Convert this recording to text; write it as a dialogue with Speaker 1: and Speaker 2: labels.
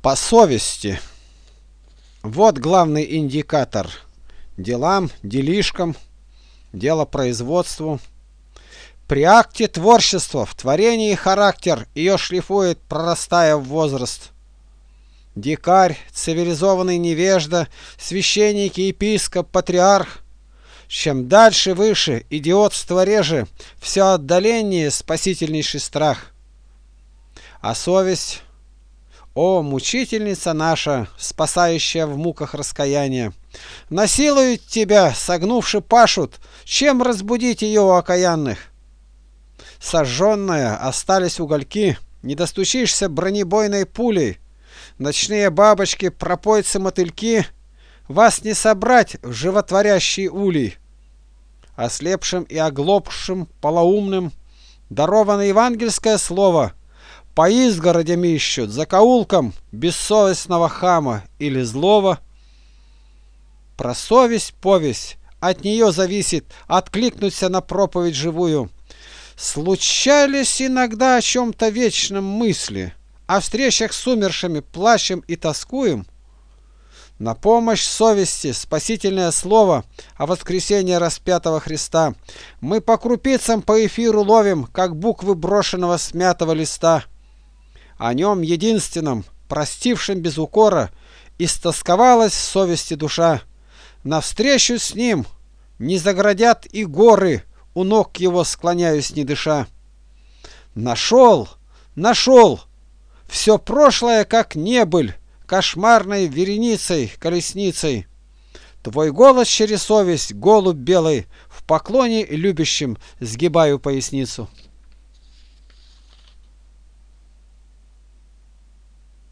Speaker 1: По совести. Вот главный индикатор. Делам, делишкам, делопроизводству. При акте творчества в творении характер ее шлифует, прорастая в возраст. Дикарь, цивилизованный невежда, священник, епископ, патриарх. Чем дальше выше, идиотство реже, все отдаленнее спасительнейший страх. А совесть, о, мучительница наша, спасающая в муках раскаяния, насилуют тебя, согнувши пашут, чем разбудить ее у окаянных? Сожженная, остались угольки, не достучишься бронебойной пулей. Ночные бабочки, пропойцы-мотыльки, вас не собрать в животворящий улей. Ослепшим и оглохшим, полоумным даровано евангельское слово. По изгородям ищут, закоулкам бессовестного хама или злого. Про совесть повесть, от нее зависит откликнуться на проповедь живую. Случались иногда о чем-то вечном мысли, о встречах с умершими плачем и тоскуем. На помощь совести спасительное слово о воскресении распятого Христа мы по крупицам по эфиру ловим, как буквы брошенного смятого листа. О нем единственном, простившем без укора, истосковалась в совести душа. Навстречу с ним не заградят и горы, у ног его склоняюсь не дыша. Нашел, нашел, все прошлое как небыль, кошмарной вереницей, колесницей. Твой голос через совесть, голубь белый, в поклоне любящим сгибаю поясницу.